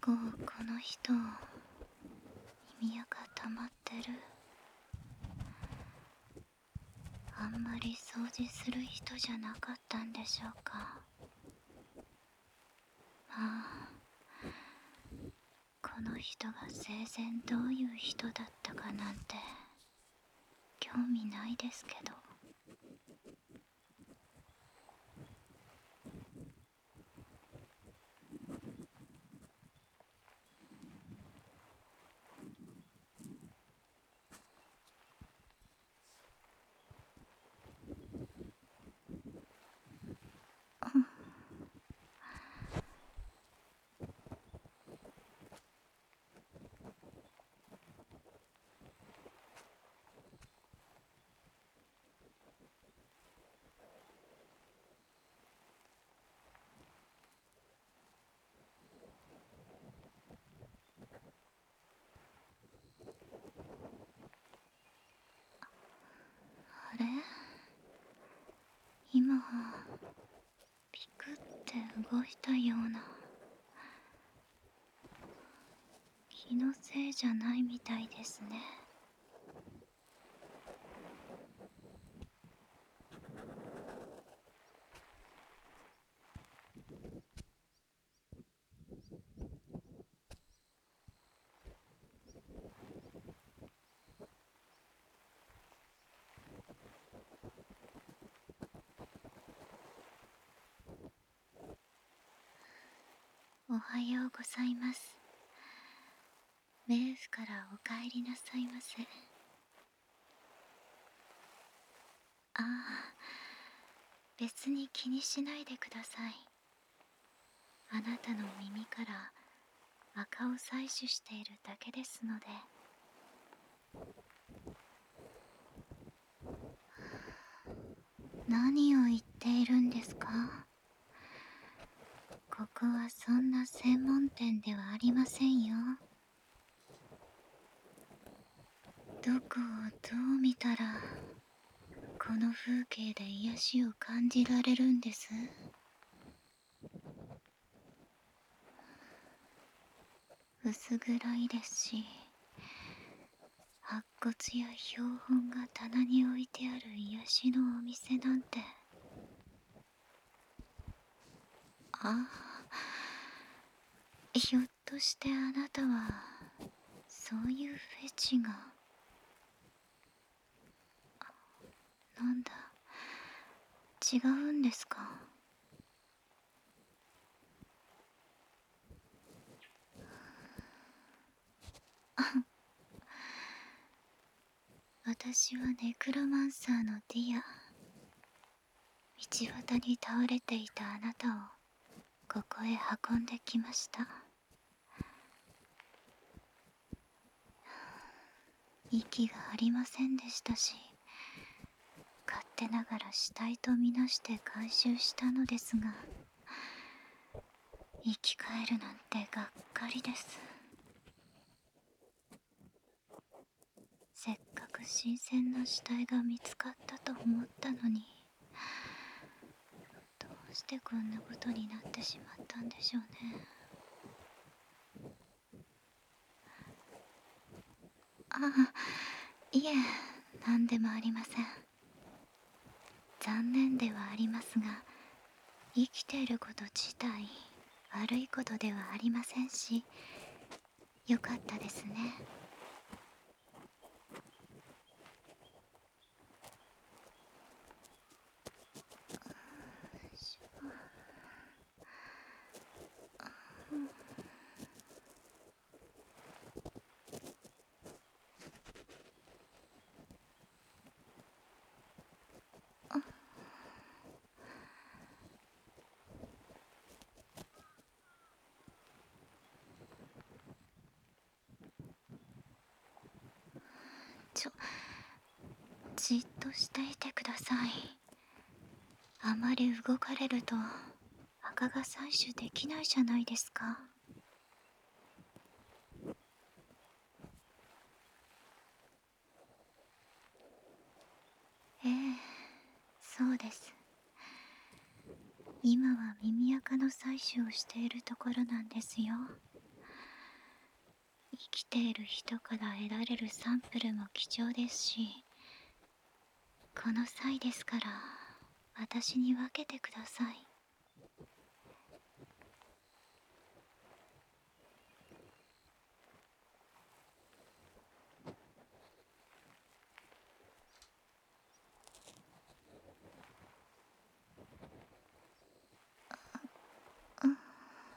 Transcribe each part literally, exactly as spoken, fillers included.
構この人耳垢溜まってる。あんまり掃除する人じゃなかったんでしょうか。まあこの人が生前どういう人だったかなんて興味ないですけど。あれ、今ピクって動いたような。気のせいじゃないみたいですね。おはようございます。冥府からお帰りなさいませ。ああ、別に気にしないでください。あなたの耳から垢を採取しているだけですので。何を言っているんですか？ここはそんな専門店ではありませんよ。どこをどう見たらこの風景で癒しを感じられるんです？薄暗いですし、白骨や標本が棚に置いてある癒しのお店なんて。ああ、ひょっとしてあなたはそういうフェチが。なんだ、違うんですか？私はネクロマンサーのディア。道端に倒れていたあなたをここへ運んできました。息がありませんでしたし、勝手ながら死体とみなして回収したのですが、生き返るなんてがっかりです。せっかく新鮮な死体が見つかったと思ったのに、どうしてこんなことになってしまったんでしょうね。ああ、いえ、何でもありません。残念ではありますが、生きていること自体悪いことではありませんし、よかったですね。ちょ、じっとしていてください。あまり動かれると垢が採取できないじゃないですか。ええ、そうです。今は耳垢の採取をしているところなんですよ。 生きている人から得られるサンプルも貴重ですし、この際ですから私に分けてください。うん、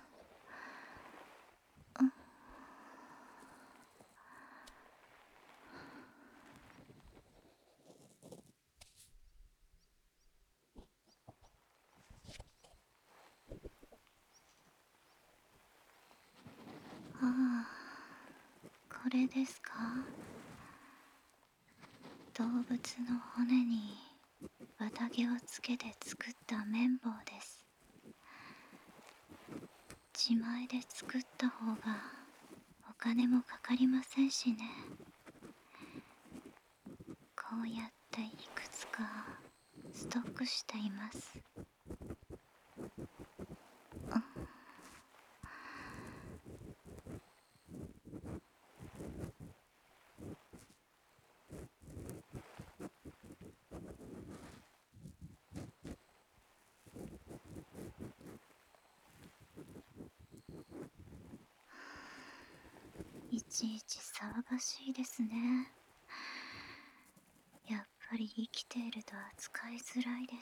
うん。ああ、これですか？動物の骨に綿毛をつけて作った綿棒です。自前で作った方がお金もかかりませんしね。こうやっていくつかストックしています。いちいち騒がしいですね。やっぱり生きていると扱いづらいです。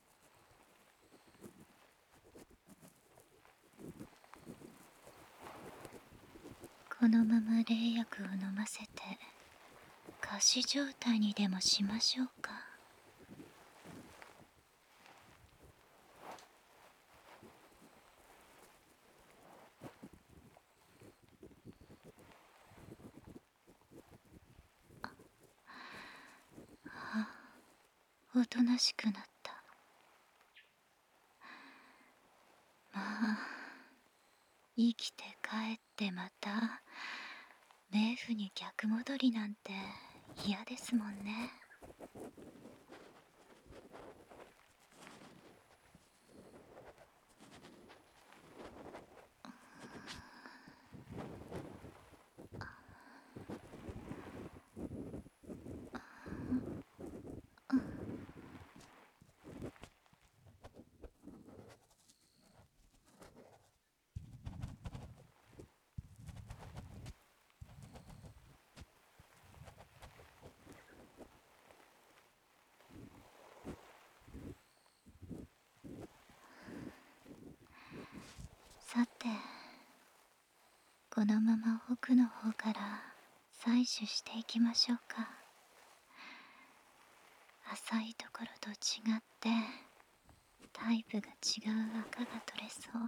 このまま霊薬を飲ませて仮死状態にでもしましょうか。あ、おとなしくなった。まあ、生きて帰ってまた冥府に逆戻りなんて嫌ですもんね。さて、このまま奥の方から採取していきましょうか。浅いところと違ってタイプが違う赤が取れそう。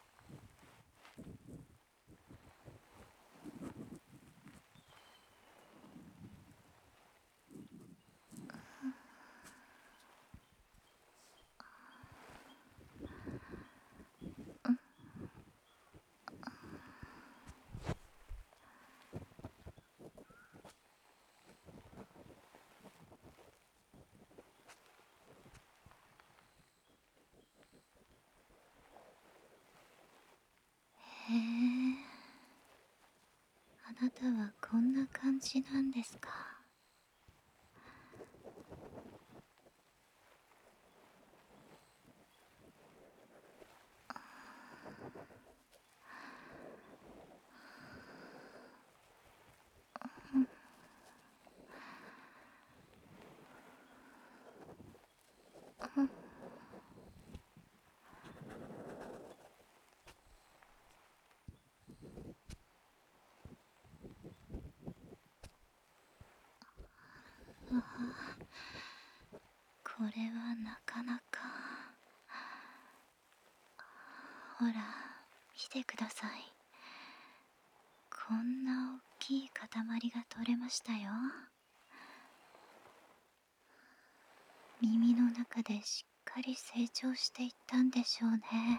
へえ、あなたはこんな感じなんですか。これはなかなか。ほら見てください。こんな大きい塊が取れましたよ。耳の中でしっかり成長していったんでしょうね。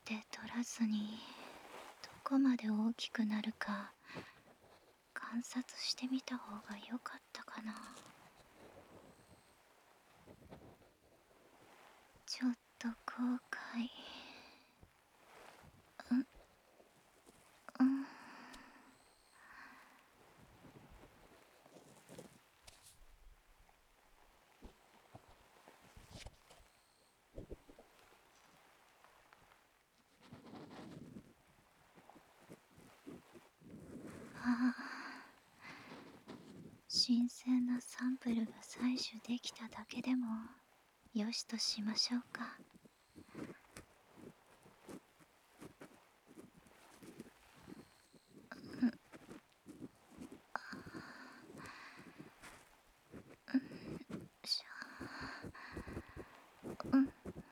て取らずにどこまで大きくなるか観察してみた方が良かったかな。ちょっと後悔。うんうんああ、新鮮なサンプルが採取できただけでもよしとしましょうか。しゃうん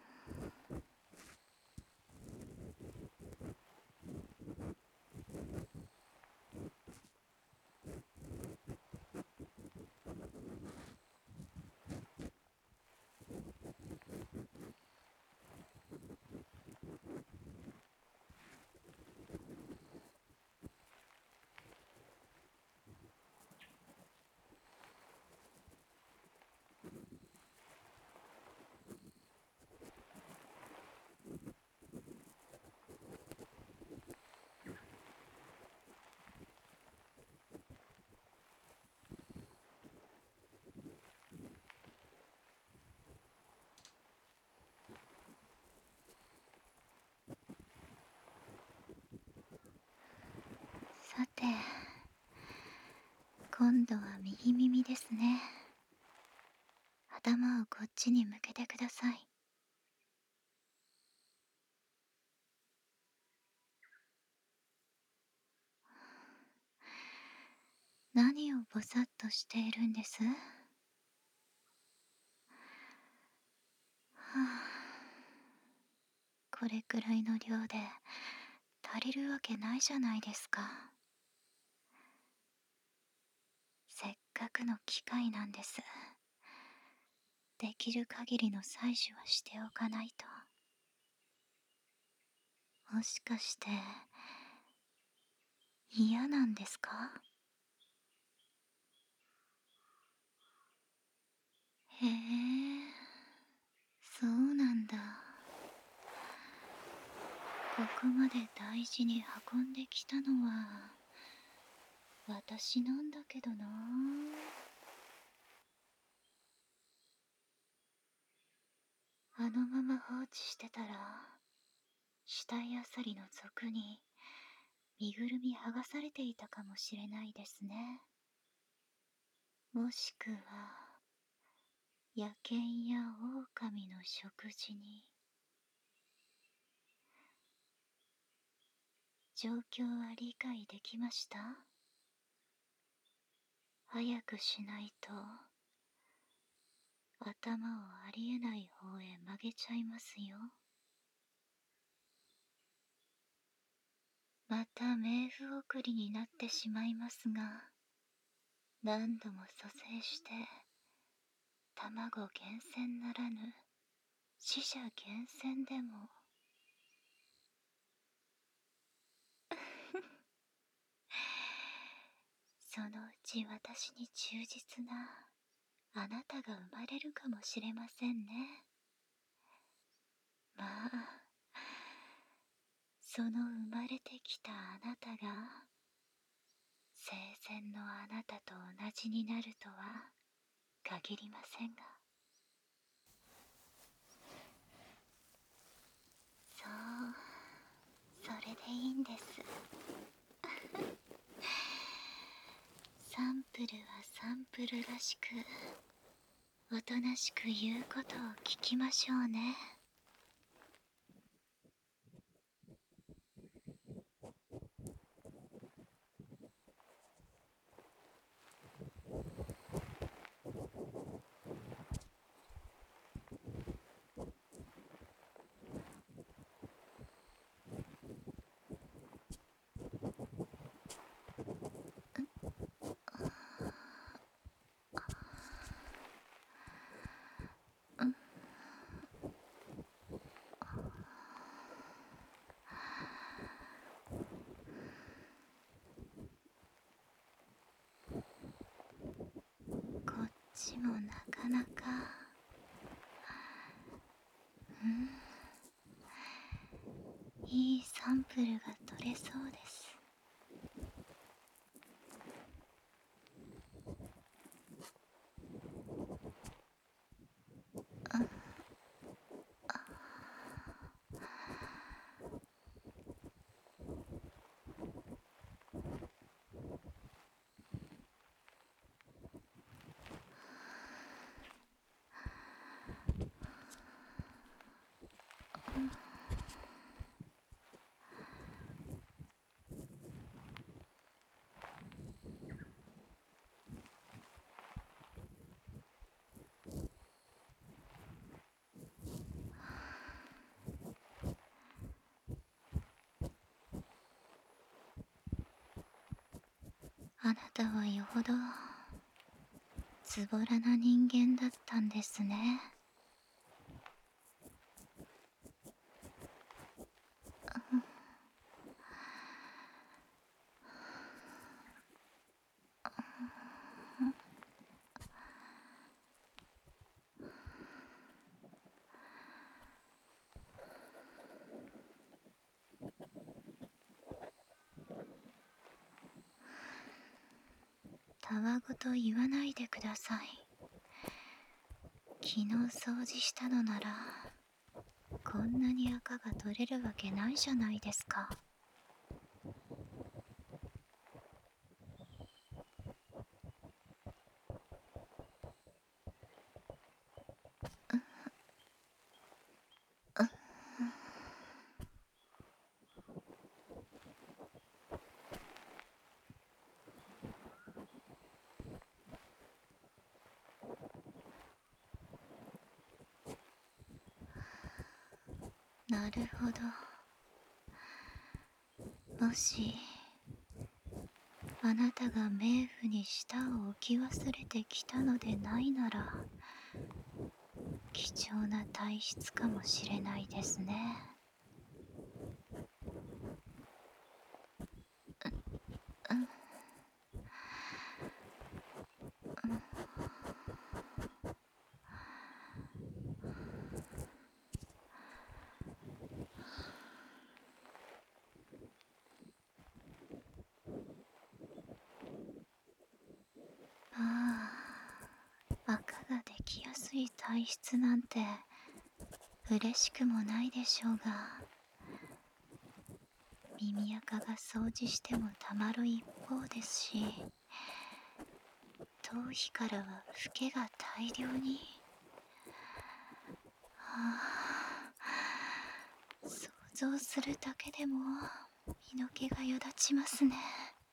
さて、今度は右耳ですね。頭をこっちに向けてください。何をぼさっとしているんです？はあ、これくらいの量で足りるわけないじゃないですか。せっかくの機会なんです。できる限りの採取はしておかないと。もしかして嫌なんですか？へえ、そうなんだ。ここまで大事に運んできたのは私なんだけどな。あのまま放置してたら死体あさりの族に身ぐるみ剥がされていたかもしれないですね。もしくは野犬や狼の食事に。状況は理解できました？早くしないと頭をありえない方へ曲げちゃいますよ。また冥府送りになってしまいますが、何度も蘇生して卵厳選ならぬ死者厳選でも。そのうち私に忠実なあなたが生まれるかもしれませんね。まあ、その生まれてきたあなたが生前のあなたと同じになるとは限りませんが。そう、それでいいんです。サンプルはサンプルらしくおとなしく言うことを聞きましょうね。 私もなかなか。うん、いいサンプルが取れそうです。あなたはよほどズボラな人間だったんですね。たわごと言わないでください。昨日掃除したのならこんなに赤が取れるわけないじゃないですか。なるほど。もしあなたが冥府に舌を置き忘れてきたのでないなら貴重な体質かもしれないですね。ああ、赤ができやすい体質なんて嬉しくもないでしょうが、耳垢が掃除してもたまる一方ですし、頭皮からはフケが大量に。はあ、想像するだけでも身の毛がよだちますね。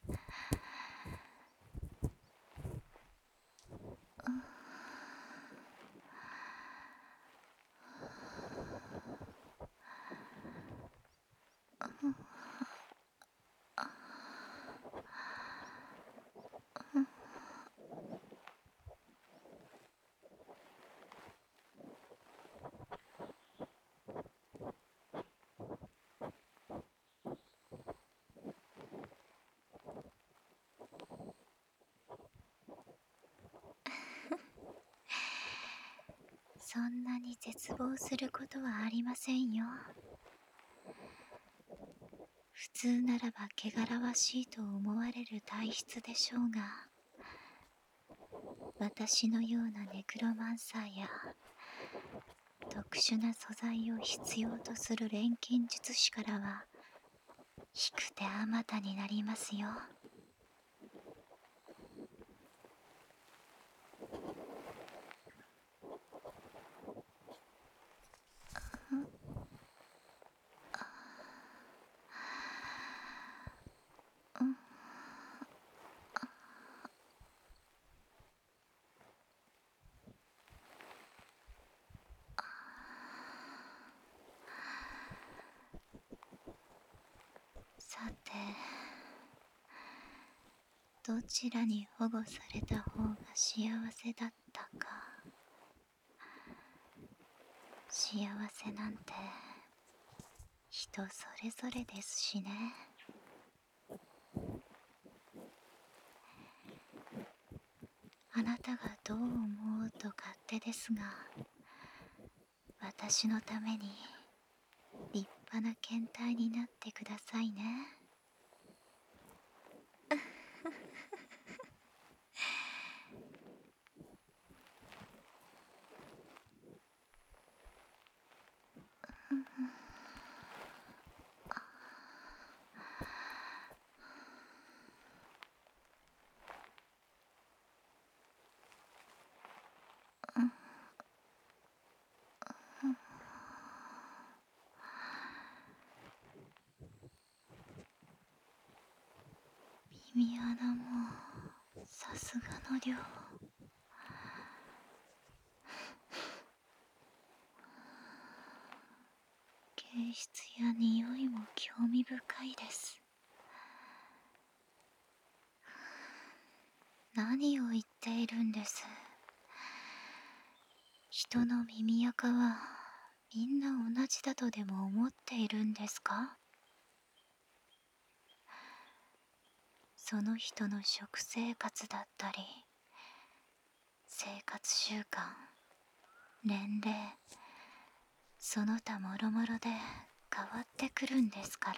そんなに絶望することはありませんよ。普通ならば汚らわしいと思われる体質でしょうが、私のようなネクロマンサーや特殊な素材を必要とする錬金術師からは引く手あまたになりますよ。さて、どちらに保護された方が幸せだったか。幸せなんて人それぞれですしね。 あなたがどう思おうと勝手ですが、私のために立派な検体になってくださいね。耳穴もさすがの量。形質や匂いも興味深いです。何を言っているんです。人の耳垢はみんな同じだとでも思っているんですか？その人の食生活だったり、生活習慣、年齢、その他もろもろで変わってくるんですから。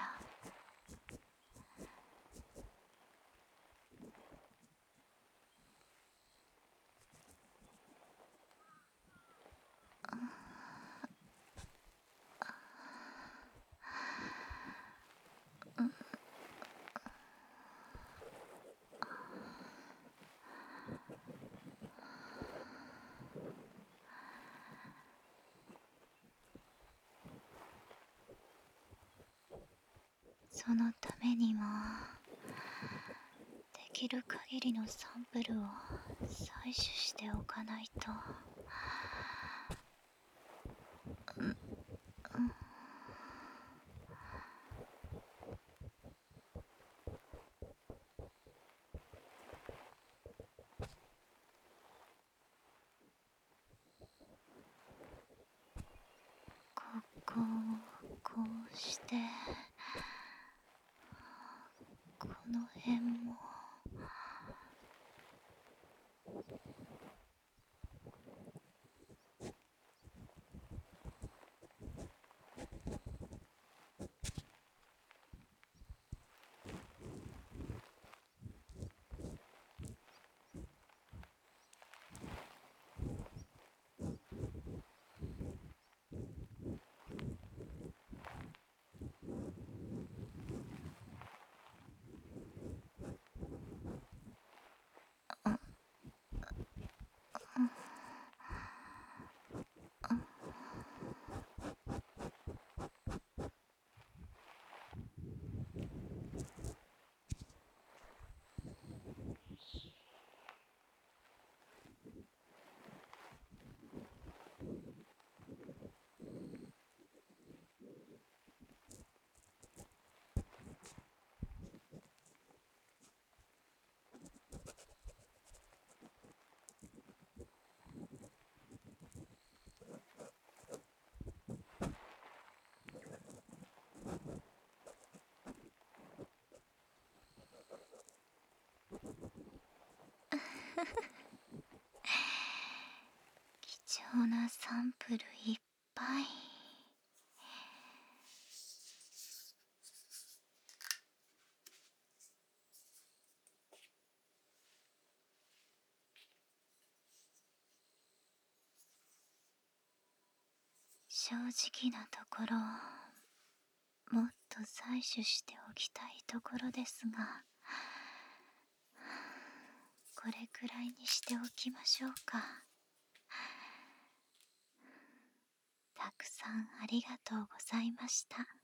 そのためにもできる限りのサンプルを採取しておかないと。ここをこうして、この辺も。貴重なサンプルいっぱい。正直なところ、もっと採取しておきたいところですが、これくらいにしておきましょうか。たくさんありがとうございました。